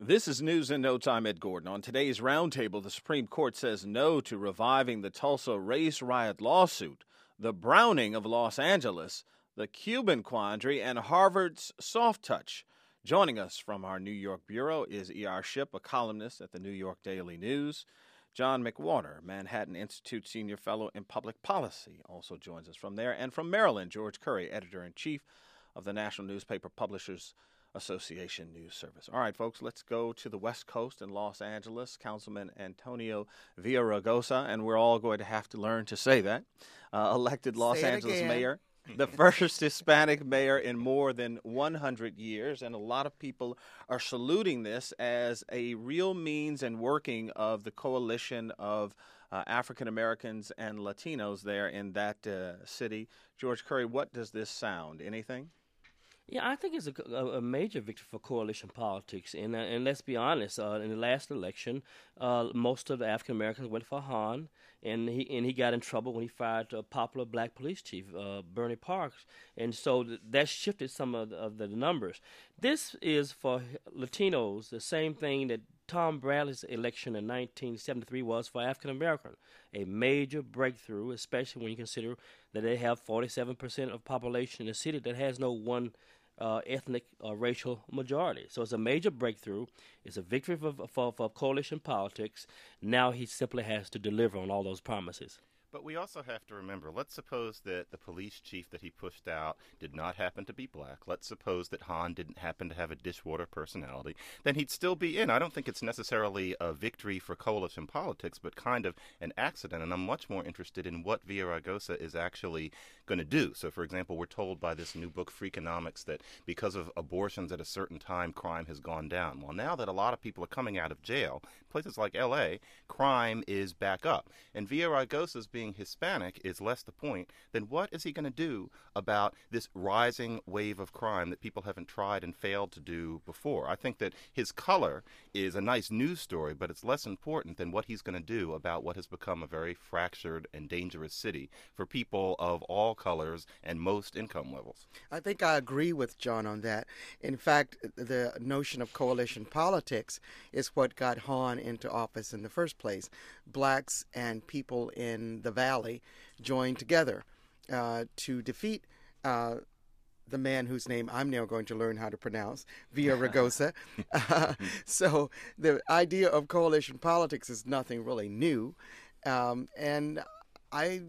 This is News in No Time. Ed Gordon. On today's roundtable, the Supreme Court says no to reviving the Tulsa race riot lawsuit, the Browning of Los Angeles, the Cuban quandary, and Harvard's soft touch. Joining us from our New York bureau is E.R. Shipp, a columnist at the New York Daily News. John McWhorter, Manhattan Institute Senior Fellow in Public Policy, also joins us from there. And from Maryland, George Curry, Editor-in-Chief of the National Newspaper Publishers Association News Service. All right, folks, let's go to the West Coast in Los Angeles. Councilman Antonio Villaraigosa, and we're all going to have to learn to say that, elected Los Angeles mayor. The first Hispanic mayor in more than 100 years, and a lot of people are saluting this as a real means and working of the coalition of African Americans and Latinos there in that city. George Curry, what does this sound? Anything? Yeah, I think it's a major victory for coalition politics. And let's be honest, in the last election, most of the African Americans went for Hahn, and he got in trouble when he fired a popular black police chief, Bernie Parks. And so that shifted some of the numbers. This is for Latinos the same thing that Tom Bradley's election in 1973 was for African Americans, a major breakthrough, especially when you consider that they have 47% of the population in the city that has no one ethnic or racial majority. So it's a major breakthrough. It's a victory for coalition politics. Now he simply has to deliver on all those promises. But we also have to remember, let's suppose that the police chief that he pushed out did not happen to be black. Let's suppose that Hahn didn't happen to have a dishwater personality. Then he'd still be in. I don't think it's necessarily a victory for coalition politics, but kind of an accident. And I'm much more interested in what Villaraigosa is actually going to do. So, for example, we're told by this new book, Freakonomics, that because of abortions at a certain time, crime has gone down. Well, now that a lot of people are coming out of jail, places like L.A., crime is back up. And Villaraigosa's being Hispanic is less the point than what is he going to do about this rising wave of crime that people haven't tried and failed to do before. I think that his color is a nice news story, but it's less important than what he's going to do about what has become a very fractured and dangerous city for people of all colors and most income levels. I think I agree with John on that. In fact, the notion of coalition politics is what got Hahn into office in the first place. Blacks and people in the Valley joined together to defeat the man whose name I'm now going to learn how to pronounce, Villaraigosa. So the idea of coalition politics is nothing really new. And I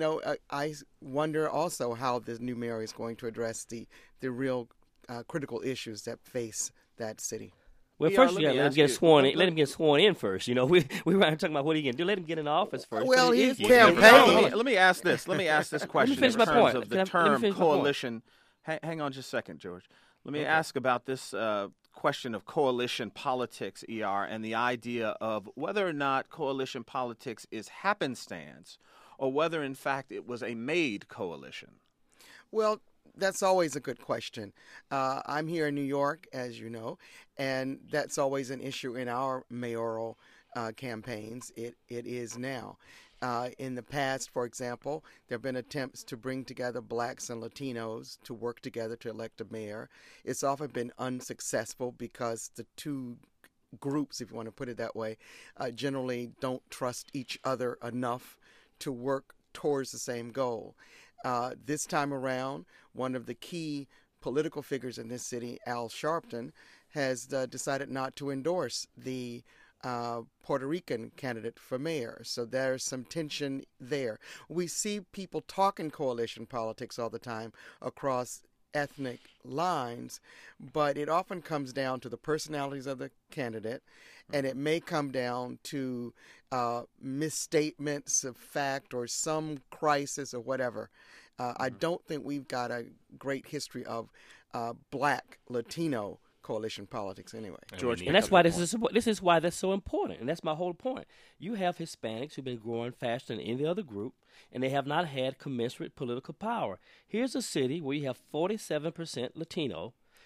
wonder also how the new mayor is going to address the real critical issues that face that city. Well, first you got to let him get sworn in. Let him get sworn in first. You know, we were talking about what he can do. Let him get in office first. Well, he's campaigning. Let me ask this. Let me ask this question in terms of the term coalition. Hang on just a second, George. Let me ask about this question of coalition politics, ER, and the idea of whether or not coalition politics is happenstance or whether, in fact, it was a made coalition. Well, that's always a good question. I'm here in New York, as you know, and that's always an issue in our mayoral campaigns. It is now. In the past, for example, there have been attempts to bring together blacks and Latinos to work together to elect a mayor. It's often been unsuccessful because the two groups, if you want to put it that way, generally don't trust each other enough to work towards the same goal. This time around, one of the key political figures in this city, Al Sharpton, has decided not to endorse the Puerto Rican candidate for mayor. So there's some tension there. We see people talking coalition politics all the time across ethnic lines, but it often comes down to the personalities of the candidate, and it may come down to misstatements of fact or some crisis or whatever. I don't think we've got a great history of black Latino coalition politics anyway. George, and that's why this is why that's so important, and that's my whole point. You have Hispanics who've been growing faster than any other group, and they have not had commensurate political power. Here's a city where you have 47% Latino,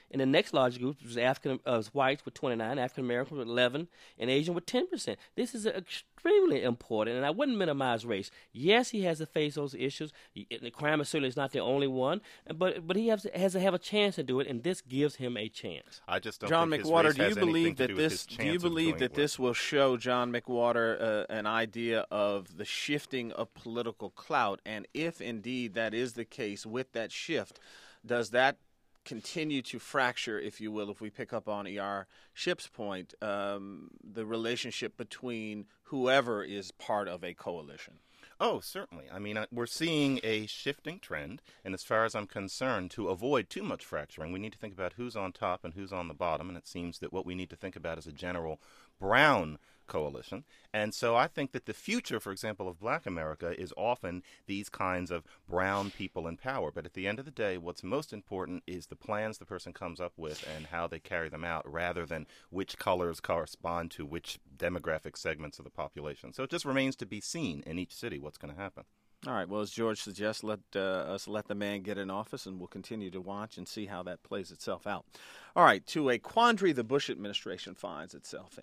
And the next largest group was whites with 29, African Americans with 11, and Asian with 10%. This is extremely important, and I wouldn't minimize race. Yes, he has to face those issues. The crime certainly is not the only one, but he has to have a chance to do it, and this gives him a chance. I just don't John think his McWhorter, race do you has believe anything to that do with this? his Do chance you of believe doing that it this will show John McWhorter an idea of the shifting of political clout? And if indeed that is the case, with that shift, does that continue to fracture, if you will, if we pick up on E.R. Shipp's point, the relationship between whoever is part of a coalition? Oh, certainly. I mean, we're seeing a shifting trend, and as far as I'm concerned, to avoid too much fracturing, we need to think about who's on top and who's on the bottom, and it seems that what we need to think about is a general brown coalition. And so I think that the future, for example, of Black America is often these kinds of brown people in power. But at the end of the day, what's most important is the plans the person comes up with and how they carry them out, rather than which colors correspond to which demographic segments of the population. So it just remains to be seen in each city what's going to happen. All right. Well, as George suggests, let the man get in office, and we'll continue to watch and see how that plays itself out. All right. To a quandary the Bush administration finds itself in.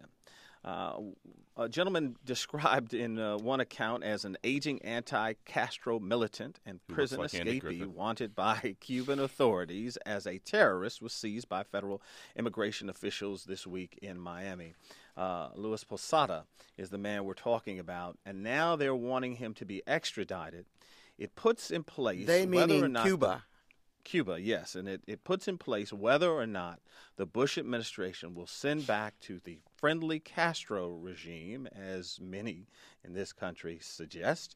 A gentleman described in one account as an aging anti-Castro militant and prison escapee wanted by Cuban authorities as a terrorist was seized by federal immigration officials this week in Miami. Luis Posada is the man we're talking about, and now they're wanting him to be extradited. It puts in place whether or not Cuba, yes, and it puts in place whether or not the Bush administration will send back to the friendly Castro regime, as many in this country suggest,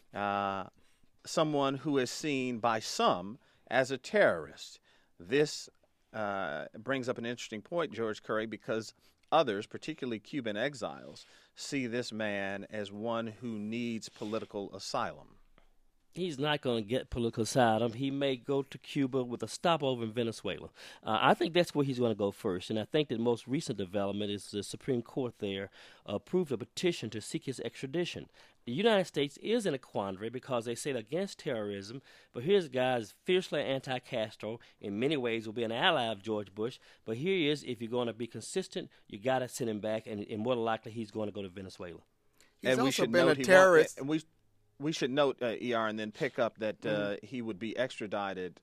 someone who is seen by some as a terrorist. This brings up an interesting point, George Curry, because others, particularly Cuban exiles, see this man as one who needs political asylum. He's not going to get political asylum. He may go to Cuba with a stopover in Venezuela. I think that's where he's going to go first. And I think the most recent development is the Supreme Court there approved a petition to seek his extradition. The United States is in a quandary because they say they're against terrorism, but here's a guy who's fiercely anti-Castro, in many ways will be an ally of George Bush, but here he is, if you're going to be consistent, you got to send him back, and more than likely he's going to go to Venezuela. He's also been a terrorist. We should note, ER, and then pick up that he would be extradited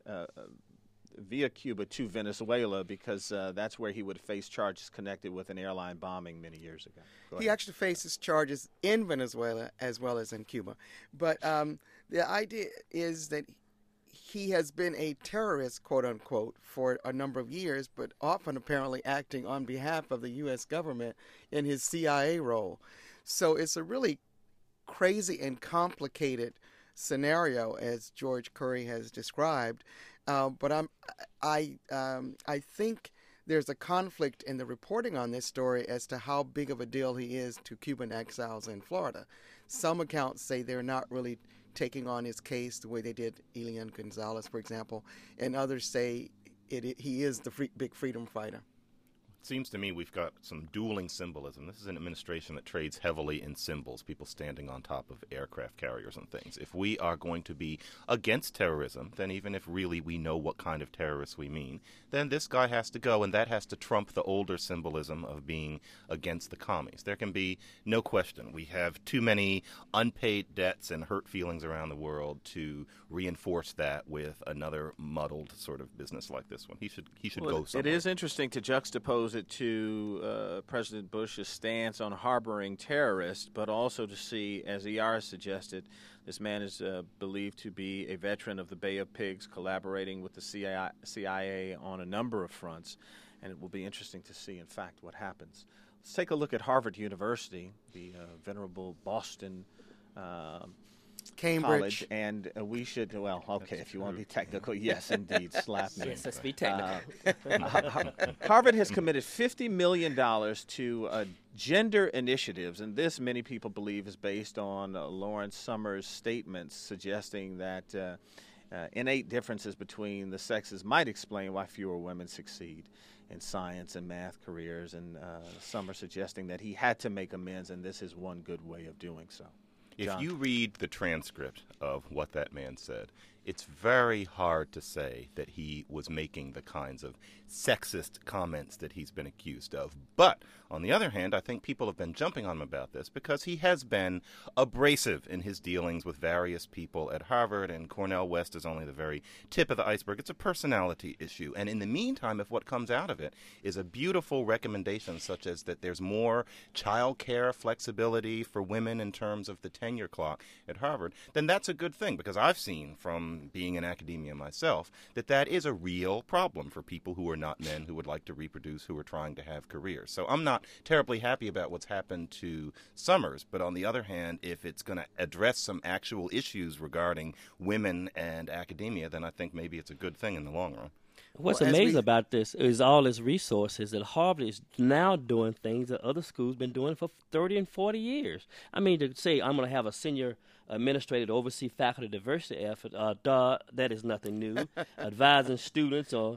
via Cuba to Venezuela because that's where he would face charges connected with an airline bombing many years ago. He actually faces charges in Venezuela as well as in Cuba. But the idea is that he has been a terrorist, quote unquote, for a number of years, but often apparently acting on behalf of the U.S. government in his CIA role. So it's a really crazy and complicated scenario, as George Curry has described. But I think there's a conflict in the reporting on this story as to how big of a deal he is to Cuban exiles in Florida. Some accounts say they're not really taking on his case the way they did Elian Gonzalez, for example, and others say he is the big freedom fighter. It seems to me we've got some dueling symbolism. This is an administration that trades heavily in symbols, people standing on top of aircraft carriers and things. If we are going to be against terrorism, then even if really we know what kind of terrorists we mean, then this guy has to go, and that has to trump the older symbolism of being against the commies. There can be no question. We have too many unpaid debts and hurt feelings around the world to reinforce that with another muddled sort of business like this one. He should go somewhere. It is interesting to juxtapose it to President Bush's stance on harboring terrorists, but also to see, as ER suggested, this man is believed to be a veteran of the Bay of Pigs, collaborating with the CIA on a number of fronts, and it will be interesting to see, in fact, what happens. Let's take a look at Harvard University, the venerable Boston Cambridge. College, and we should, if you want to be technical, yes, indeed, slap me. Yes, let's be technical. Harvard has committed $50 million to gender initiatives, and this, many people believe, is based on Lawrence Summers' statements suggesting that innate differences between the sexes might explain why fewer women succeed in science and math careers, and Summers suggesting that he had to make amends, and this is one good way of doing so. If you read the transcript of what that man said, it's very hard to say that he was making the kinds of sexist comments that he's been accused of. But on the other hand, I think people have been jumping on him about this because he has been abrasive in his dealings with various people at Harvard, and Cornel West is only the very tip of the iceberg. It's a personality issue. And in the meantime, if what comes out of it is a beautiful recommendation such as that there's more child care flexibility for women in terms of the tenure clock at Harvard, then that's a good thing, because I've seen from being in academia myself that that is a real problem for people who are not men, who would like to reproduce, who are trying to have careers. So I'm not terribly happy about what's happened to Summers, but on the other hand, if it's going to address some actual issues regarding women and academia, then I think maybe it's a good thing in the long run. What's Well, as amazing we- about this is all its resources that Harvard is now doing things that other schools been doing for 30 and 40 years. I mean, to say I'm going to have a senior administrator to oversee faculty diversity effort, that is nothing new. Advising students or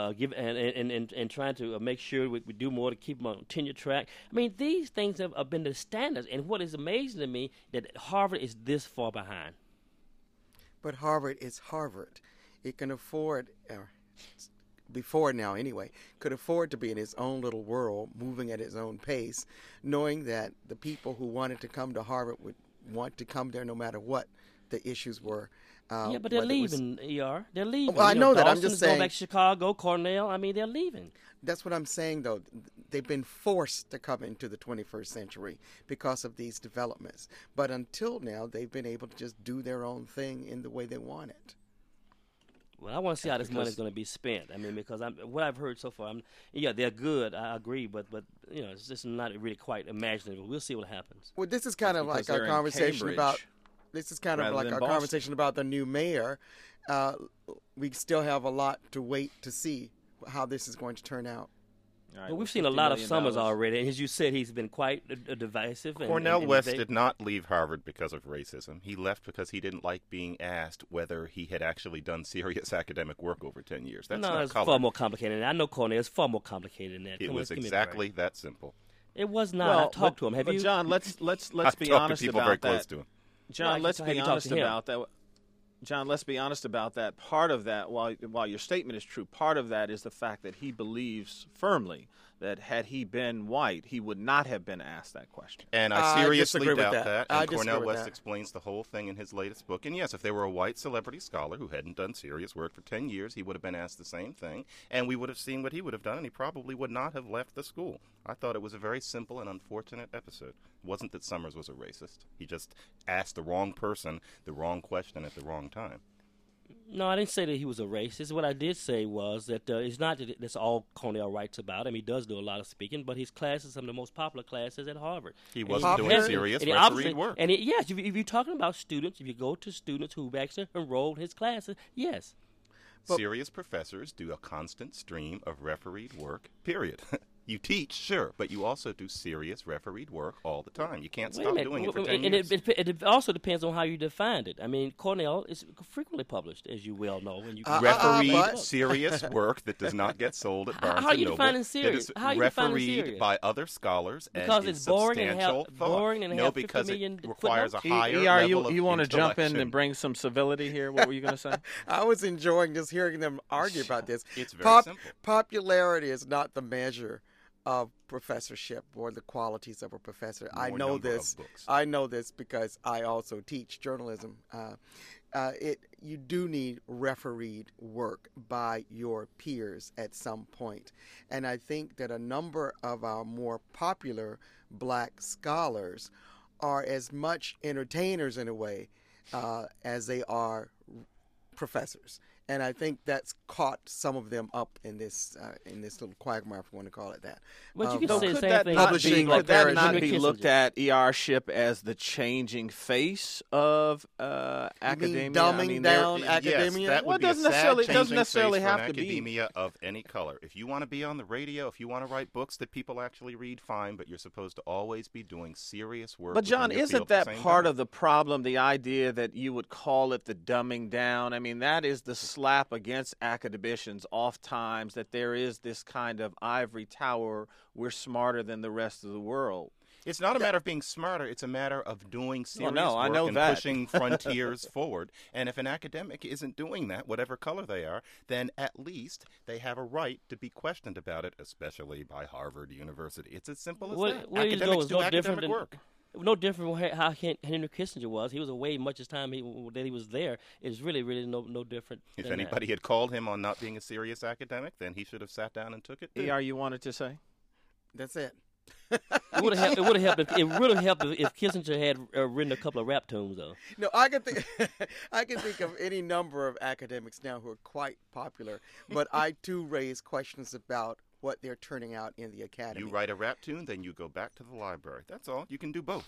and trying to make sure we do more to keep them on tenure track. I mean, these things have been the standards. And what is amazing to me that Harvard is this far behind. But Harvard is Harvard. It can afford, before now anyway, could afford to be in its own little world, moving at its own pace, knowing that the people who wanted to come to Harvard would want to come there no matter what the issues were. Yeah, but they're whether it was- leaving, ER. They're leaving. Well, I know that. I'm Dawson's just going saying- back to Chicago, Cornell. I mean, they're leaving. That's what I'm saying, though. They've been forced to come into the 21st century because of these developments. But until now, they've been able to just do their own thing in the way they want it. Well, I want to see how this money because- is going to be spent. I mean, because what I've heard so far, yeah, they're good. I agree, but it's just not really quite imaginable. We'll see what happens. Well, this is kind of Because like our they're in conversation Cambridge about. This is kind of rather like than our Boston. conversation about the new mayor. We still have a lot to wait to see how this is going to turn out. All right, But well, we've seen a $50 lot of million. Summers already, and as you said, he's been quite divisive. Cornel West did not leave Harvard because of racism. He left because he didn't like being asked whether he had actually done serious academic work over 10 years. That's no, not it's color. far more complicated than that. I know Cornell is far more complicated than that. It Come on, was give me a exactly break. that simple. It was not. Well, I talked to him. Have but you? John, let's I've be talked honest to people about very that. close to him. John, Well, let's have be you talked honest to him? about that. John, let's be honest about that. Part of that, while your statement is true, part of that is the fact that he believes firmly that had he been white, he would not have been asked that question. And I I seriously disagree with doubt that. that. I And disagree Cornel with West that. explains the whole thing in his latest book. And yes, if there were a white celebrity scholar who hadn't done serious work for 10 years, he would have been asked the same thing. And we would have seen what he would have done, and he probably would not have left the school. I thought it was a very simple and unfortunate episode. It wasn't that Summers was a racist. He just asked the wrong person the wrong question at the wrong time. No, I didn't say that he was a racist. What I did say was that it's not that that's all Cornell writes about him. He does do a lot of speaking, but his classes are some of the most popular classes at Harvard. He And wasn't doing Popular- serious and he refereed obviously- work. And yes, if you're talking about students, if you go to students who've actually enrolled in his classes, yes. Serious professors do a constant stream of refereed work, period. You teach, sure, but you also do serious refereed work all the time. You can't Wait a stop minute. doing it for And 10 years. it also depends on how you defined it. I mean, Cornell is frequently published, as you well know. And you Refereed but- serious work that does not get sold at Barnes How are and you Noble. defining That serious? is How are you defining refereed serious? by other scholars Because and it's is boring and substantial have- thought. boring and no, have 50 because million it requires a footnotes? higher ER, level of you want to jump in intellection. and bring some civility here? What were you going to say? I was enjoying just hearing them argue about this. It's very simple. Popularity is not the measure of professorship or the qualities of a professor. I More know number of this. books. I know this because I also teach journalism. You do need refereed work by your peers at some point. And I think that a number of our more popular black scholars are as much entertainers in a way as they are professors. And I think that's caught some of them up in this little quagmire, if you want to call it that. But you can Though say the Could same that thing. not Publishing be, like could that Paris not Henry be Kissinger. looked at ER-ship as the changing face of academia? dumbing down Yes, academia? that Well, would it be a doesn't necessarily- sad doesn't changing necessarily face for have an to be. academia of any color. If you want to be on the radio, if you want to write books that people actually read, fine, but you're supposed to always be doing serious work. But John, within your isn't field at that the same part time. of the problem? The idea that you would call it the dumbing down. I mean, that is the slap against academicians oftentimes, that there is this kind of ivory tower. We're smarter than the rest of the world. It's not a matter of being smarter. It's a matter of doing serious no, I work know and that. pushing frontiers forward. And if an academic isn't doing that, whatever color they are, then at least they have a right to be questioned about it, especially by Harvard University. It's as simple as that. Where he's Academics going is do no different academic than work. no different from how Henry Kissinger was. He was away much as time that he was there. It's really no different. If than anybody had called him on not being a serious academic, then he should have sat down and took it. too. ER, you wanted to say? That's it. It would have helped. It would have helped. It would have helped if Kissinger had written a couple of rap tunes, though. No, I can think. I can think of any number of academics now who are quite popular, but I too raise questions about what they're turning out in the academy. You write a rap tune, then you go back to the library. That's all. You can do both.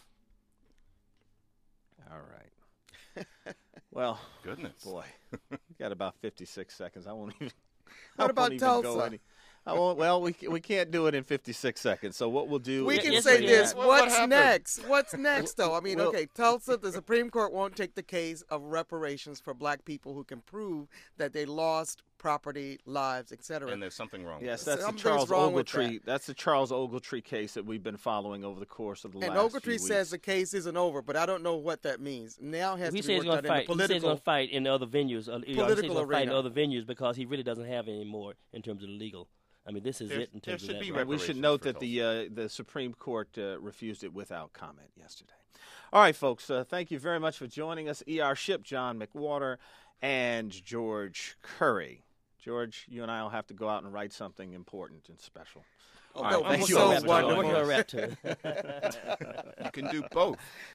All right. Well, Goodness. boy, we got about 56 seconds. I won't even. What about Tulsa? I won't. Well, we can't do it in 56 seconds. So what we'll do? We is- can yes, say we this. can. What What's happened? next? What's next, though? I mean, Well- okay, Tulsa, the Supreme Court won't take the case of reparations for black people who can prove that they lost property, lives, etc. And there's something wrong Yes, with that's the Something's Charles wrong with Ogletree. That's the Charles Ogletree case that we've been following over the course of the And last Ogletree few says weeks. the case isn't over, but I don't know what that means. Now it has He to says be he's worked going out to in the fight. He says he's going political. to fight in other venues. He says he's Political going to fight in arena. other venues because he really doesn't have any more in terms of the legal. I mean, this is There- it in there terms of should that. be right? We should reparations note for that the Supreme Court refused it without comment yesterday. All right, folks. Thank you very much for joining us. E.R. Ship, John McWhorter, and George Curry. George, you and I will have to go out and write something important and special. Oh, All that right, would be thank you so all I'm for working joining on us. a rap tune. You can do both.